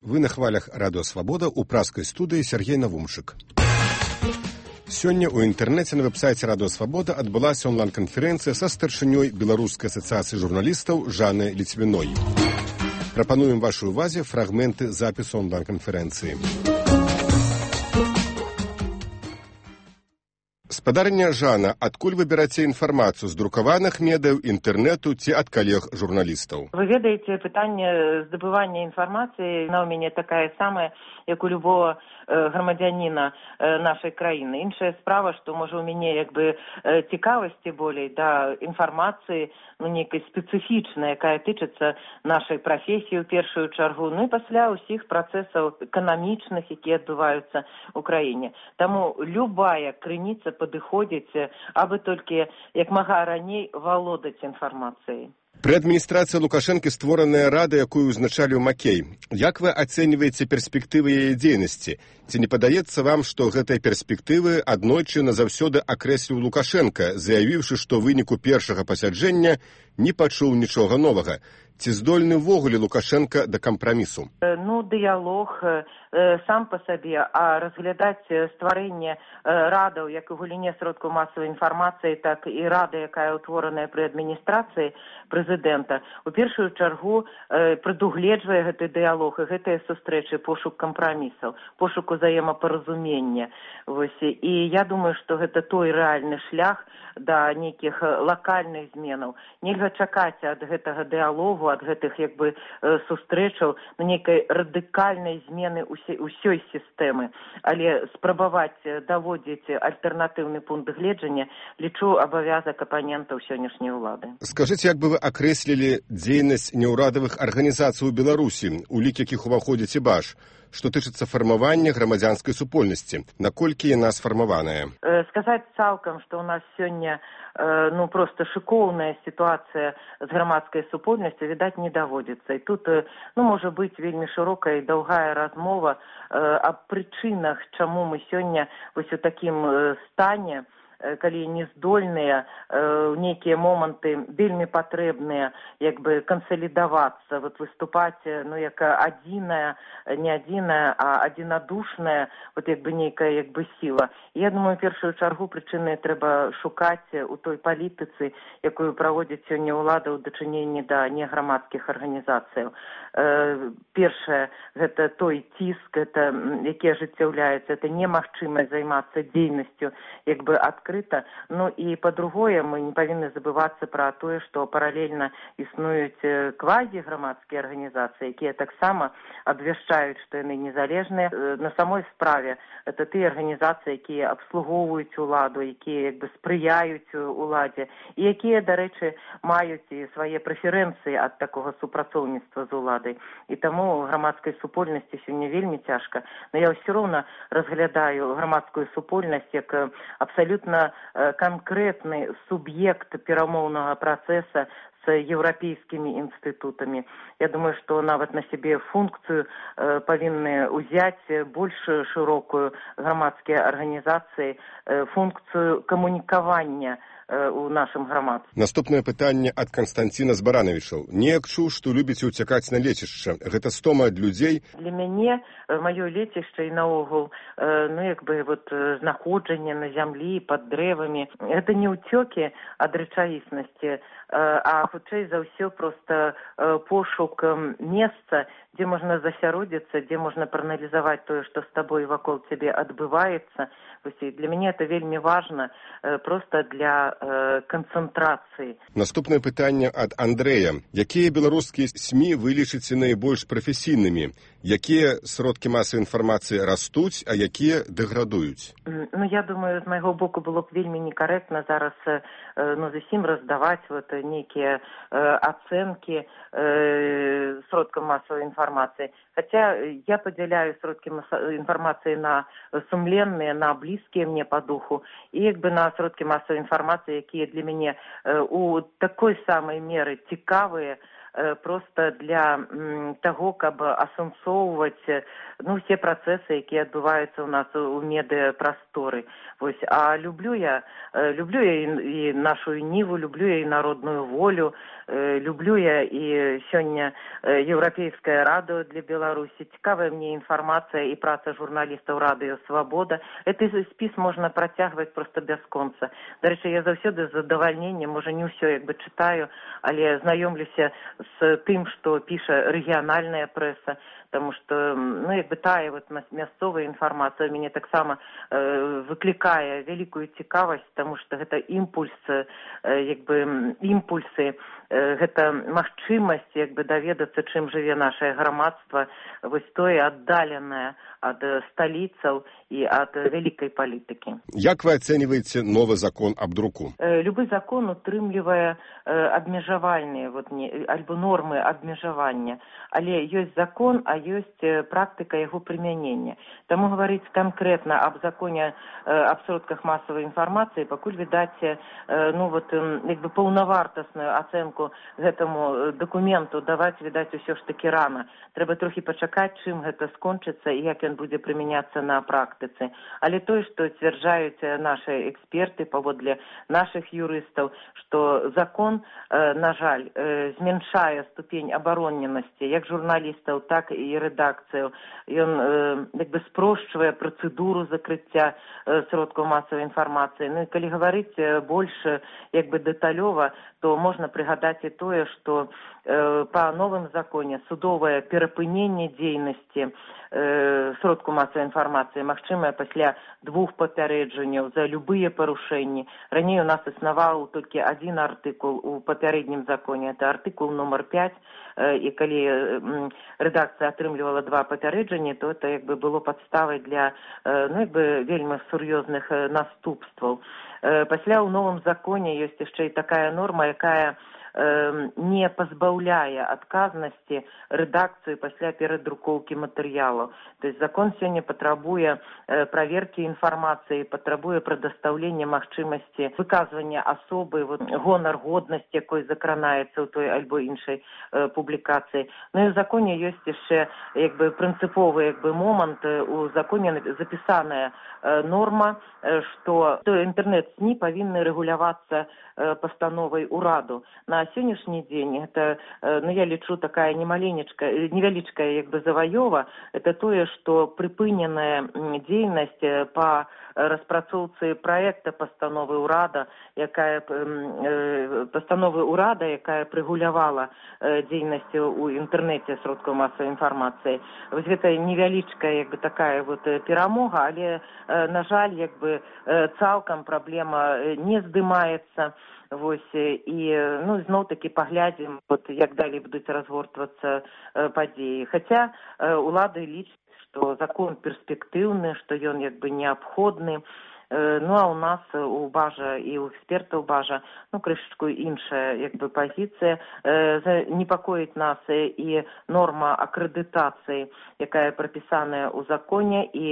Вы на хвалях Радио Свобода у праскай студыі Сергей Навумчык. Сёння ў інтэрнэце на вэб-сайце Радио Свобода адбылася онлайн-канферэнцыя са старшынёй Беларускай асацыяцыі журналістаў Жаннай Ліцвіной. Прапануем вашай увазе фрагменты запісу онлайн-канферэнцыі. Спадарня Жанна, адкуль вы бераце інфармацыю з друкаваных медыяў, інтэрнэту ці ад калег-журналістаў? Вы ведаеце, пытанне здабывання інфармацыі на ў мяне такая самая, як у любого грамадзяніна нашай краіны. Іншая справа, што можа у мяне цікавасці болей да інфармацыі, нейкай спецыфічнай, якая тычыцца нашай прафесіі ў першую чаргу, і пасля ўсіх працэсаў эканамічных, якія адбываюцца ў краіне. Таму любая крыніца падыходзіць, абы толькі як мага раней валодаць інфармацыяй. Пры адміністрацыі Лукашэнкі створаная рада, якую узначаліў Макей. Як вы ацэньваеце перспектывы яе дзейнасці? Ці не падаецца вам, што гэтыя перспектывы аднойчы назаўсёды акрэсліў Лукашенка, заявіўшы, што ў выніку першага пасяджэння не пачуў нічога новага? Ці здольны ўвогуле Лукашенка да кампрамісу? Дыялог сам па сабе, а разглядаць стварэнне радаў, як у галіне сродкаў масавай інфармацыі, так і рада, якая ўтвораная пры адміністрацыі прэзідэнта, у першую чаргу прадугледжвае гэты дыялог і гэтыя сустрэчы, пошук кампрамісаў, пошук узаемапаразумення. І я думаю, што гэта той рэальны шлях да нейкіх лакальных зменаў. Нельга чакаць ад гэтага дыялогу, ад гэтых сустрэчаў нейкай радыкальнай змены ўсёй сістэмы. Але спрабаваць даводзіць альтэрнатыўны пункт гледжання лічу абавязак апанентаў сённяшняй улады. Скажыце, як бы вы акрэслілі дзейнасць неўрадавых арганізацый у Беларусі, у лік якіх уваходзіць і БАШ, што тычыцца фармавання грамадзянскай супольнасці? Наколькі яна сфармаваная? Сказаць цалкам, што ў нас сёння просто шыкоўная сітуацыя з грамадскай супольнасцю, відаць, не даводзіцца. І тут, можа быць, вельмі шырокая і даўгая размова аб прычынах, чаму мы сёння вось у такім стане, калі не здольныя ў нейкія моманты вельмі патрэбныя кансалідавацца, выступаць як адзіная, не адзіная, а адзінадушная нейкая сіла. Я думаю, в першую чаргу прычыны трэба шукаць у той палітыцы, якую праводзіць сёння ўлада ў дачыненні да неграмадскіх арганізацыяў. Першае, гэта той ціск, які ажыццяўляецца, это немагчымасць займацца дзейнасцю адкрыта. І па-другое, мы не павінны забывацца пра тое, што паралельна існуюць квазіграмадскія арганізацыі, якія таксама абвяшчаюць, што яны незалежныя. На самой справе, это тыя арганізацыі, якія абслугоўваюць уладу, якія спрыяюць уладзе, і якія, дарэчы, маюць і свае прэферэнцыі ад такога супрацоўніцтва з уладай. І таму грамадскай супольнасці сёння вельмі цяжка. Но я ўсё роўна разглядаю грамадскую супольнасць як абсалютна канкрэтны суб'ект перамоўнага працэса з еўрапейскімі інстытутамі. Я думаю, што нават на сябе функцыю павінны ўзяць больш шырокую грамадскія арганізацыі, функцыю камунікавання у нашым грамадстве. Наступнае пытанне ад Канстанціна з Баранавічаў. Неяк чуў, што любіце ўцякаць на лецішча. Гэта стома ад людзей? Для мяне маё лецішча і наогул знаходжанне на зямлі, пад дрэвамі, гэта не ўцёкі ад рэчаіснасці, а хутчэй за ўсё проста пошук месца, дзе можна засяродзіцца, дзе можна прааналізаваць тое, што з табой вакол цябе адбываецца. Для мяне это вельмі важна проста для канцэнтрацыі. Наступнае пытанне ад Андрэя. Якія беларускія СМІ вы лічыце найбольш прафесійнымі? Якія сродкі масавай інфармацыі растуць, а якія дэградуюць? Я думаю, з майго боку было б вельмі некарэктна зараз зусім раздаваць нейкія ацэнкі сродкам масавай інфармацыі. Хаця я падзяляю сродкі інфармацыі на сумленныя, на блізкія мне па духу, і на сродкі масавай інфармацыі, якія для мяне у такой самай меры цікавыя, просто для таго, каб асэнсоўваць усе працэсы, якія адбываюцца ў нас у медыапрасторы. Вось, а люблю я і нашу ніву, люблю я і народную волю, люблю я і сёння Еўрапейскае радыё для Беларусі. Цікавая мне інфармацыя і праца журналістаў радыё «Свабода». Гэты спіс можна працягваць проста бясконца. Дарэчы, я заўсёды з задавальненнем, можа не ўсё чытаю, але знаёмлюся з тым, што піша рэгіянальная прэса, потому что, тая мясцовая інфармацыя мяне таксама выклікае вялікую цікавасць, потому что гэта імпульсы, гэта магчымасць даведацца, чым жыве нашае грамадства, вось тое аддаленае ад сталіцаў і ад вялікай палітыкі. Як вы ацэньваеце новы закон аб друку? Любы закон утрымлівае абмежавальныя альбо нормы абмежавання, але ёсць закон, а ёсць практыка яго прымянення. Таму гаварыць канкрэтна аб законе аб сродках масавай інфармацыі пакуль відаць паўнавартасную ацэнку гэтаму дакументу даваць, відаць, усё ж такі рана. Трэба трохі пачакаць, чым гэта скончыцца і як ён будзе прымяняцца на практыцы. Але тое, што сцвярджаюць нашы эксперты паводле нашых юрыстаў, што закон, на жаль, змяншае ступень абароненасці як журналістаў, так і рэдакцыяў. Ён спрошчвае працэдуру закрыцця сродкаў масавай інфармацыі. Ну і калі гаварыць больш дэталёва, то можна прыгадаць і тое, што па новым законе судовае перапыненне дзейнасці сродку масавай інфармацыі магчымае пасля 2 папярэджанняў за любыя парушэнні. Раней у нас існаваў толькі адзін артыкул у папярэднім законе, это артыкул номер 5, і калі рэдакцыя атрымлівала 2 папярэджанні, то это было падставай для вельмі сур'ёзных наступстваў. Пасля ў новым законе ёсць яшчэ і такая норма, якая не пазбаўляе адказнасці рэдакцыю пасля перадрукоўкі матэрыялаў. То есть закон сёння патрабуе праверкі інфармацыі, патрабуе прадастаўлення магчымасці выказвання асобы, гонар, годнасць, якой закранаецца ў той альбо іншай публікацыі. Ну і ў законе ёсць яшчэ прынцыповы момант, у законе запісаная норма, што інтэрнэт-СМІ павінны рэгулявацца пастановай ураду. На сённяшні дзень гэта, я лічу, такая невялічкая заваёва, это тое, што прыпыненая дзейнасць па распрацоўцы праекта пастановы ўрада, якая прэгулявала дзейнасць у інтэрнэце сродкаў масавай інфармацыі. Вось гэта невялічкая такая перамога, але, на жаль, цалкам праблема не здымаецца. Вось, і зноў-такі паглядзім, як далей будуць разгортвацца падзеі. Хаця улады лічаць, што закон перспектыўны, што ён неабходны. Ну, а у нас у БАЖа і у экспертаў БАЖа, крышачку іншая пазіцыя. Непакоіць нас і норма акрэдытацыі, якая прапісаная ў законе, і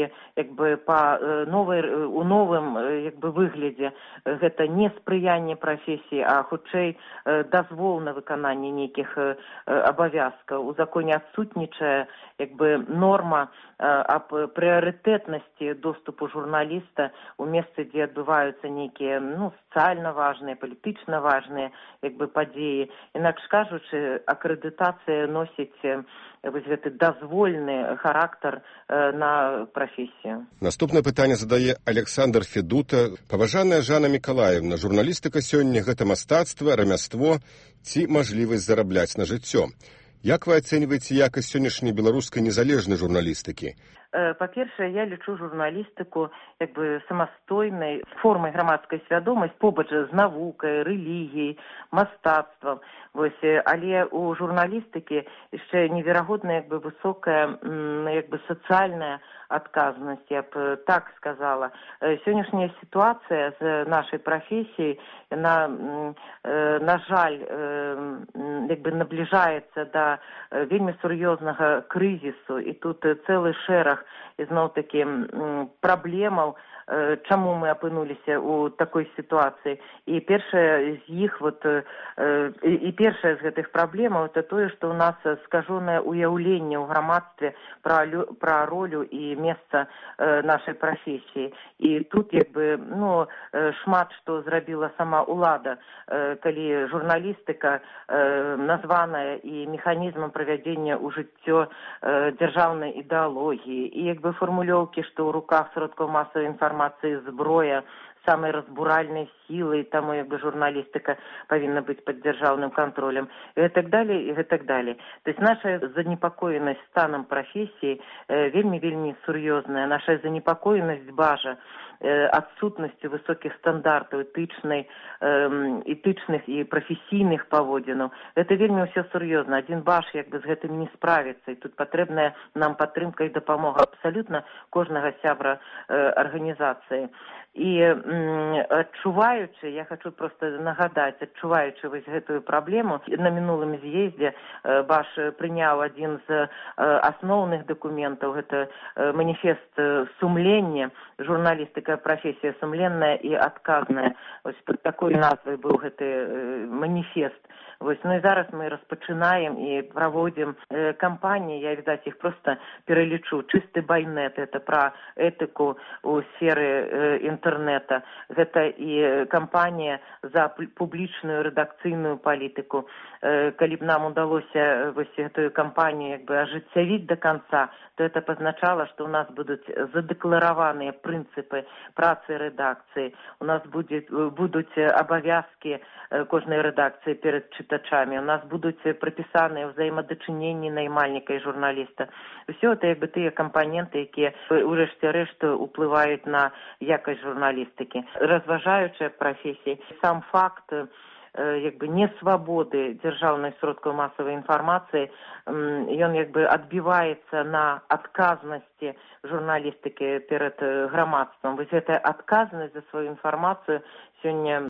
у новым выглядзе гэта не спрыянне прафесіі, а хутчэй дазвол на выкананне нейкіх абавязкаў. У законе адсутнічае норма аб прыярытэтнасці доступу журналіста у месцы, дзе адбываюцца нейкія сацыяльна важныя, палітычна важныя падзеі. Інакш кажучы, акрэдытацыя носіць гэты дазвольны характар на прафесію. Наступнае пытанне задае Александр Федута. Паважаная Жанна Мікалаевна, журналістыка сёння гэта мастацтва, рамяство ці мажлівасць зарабляць на жыццё. Як вы ацэньваеце якасць сённяшняй беларускай незалежнай журналістыкі? Па-першае, я лічу журналістыку самастойнай формай грамадскай свядомасці побач з навукай, рэлігіяй, мастацтвам. Але у журналістыкі яшчэ неверагодна высокая сацыяльная адказнасць, я б так сказала. Сённяшняя сітуацыя з нашай прафесіяй, на жаль, набліжаецца да вельмі сур'ёзнага крызісу, і тут цэлы шэраг ізноў-такі праблемаў чаму мы апынуліся ў такой сітуацыі. І першая з іх, і першая з гэтых праблемаў, это тое, што ў нас скажонае ўяўленне ў грамадстве пра ролю і месца нашай прафесіі. І тут шмат што зрабіла сама ўлада, калі журналістыка названая і механізмам правядзення ў жыццё дзяржаўнай ідэалогіі, і фармулёўкі, што ў руках сродкаў масавай інфармацыі зброя самой разбуральной силы, тому журналистика повинна быть под державным контролем, и так далее, и так далее. То есть наша занепокоенность станом профессии вельми серьезная, наша занепокоенность бажа адсутнасцю высоких стандартаў этычных і прафесійных паводзінаў. Это вельмі ўсё сур'ёзна. Адзін баш з гэтым не справіцца, і тут патрэбная нам падтрымка і дапамога абсалютна кожнага сябра арганізацыі. І адчуваючы, я хочу просто нагадаць, адчуваючы гэтую праблему, на мінулым з'ездзе баш прыняў адзін з асноўных дакументаў, гэта маніфест сумлення, журналістыка прафесія сумленная і адказная. Под такой назвай быў гэты маніфест. Ну і зараз мы распачынаем і праводзім кампаніі, я, іх просто пералічу. Чысты байнет, это пра этыку ў сферы інтэрнета. Гэта і кампанія за публічную рэдакцыйную палітыку. Калі б нам удалося гэтую кампанію ажыццявіць до конца, то это пазначала, што у нас будуць задэклараваныя прынцыпы працы рэдакцыі. У нас будуць абавязкі кожнай рэдакцыі перад чытачамі. У нас будуць прапісаныя ўзаемадачыненні наймальніка і журналіста. Усё это тыя кампаненты, якія у рэшце рэшт уплываюць на якасць журналістыкі. Разважаючая прафесія, сам факт несвабоды дзяржаўных сродкаў масавай інфармацыі, ён адбіваецца на адказнасці журналістыкі перад грамадствам. Гэтая адказнасць за сваю інфармацыю сёння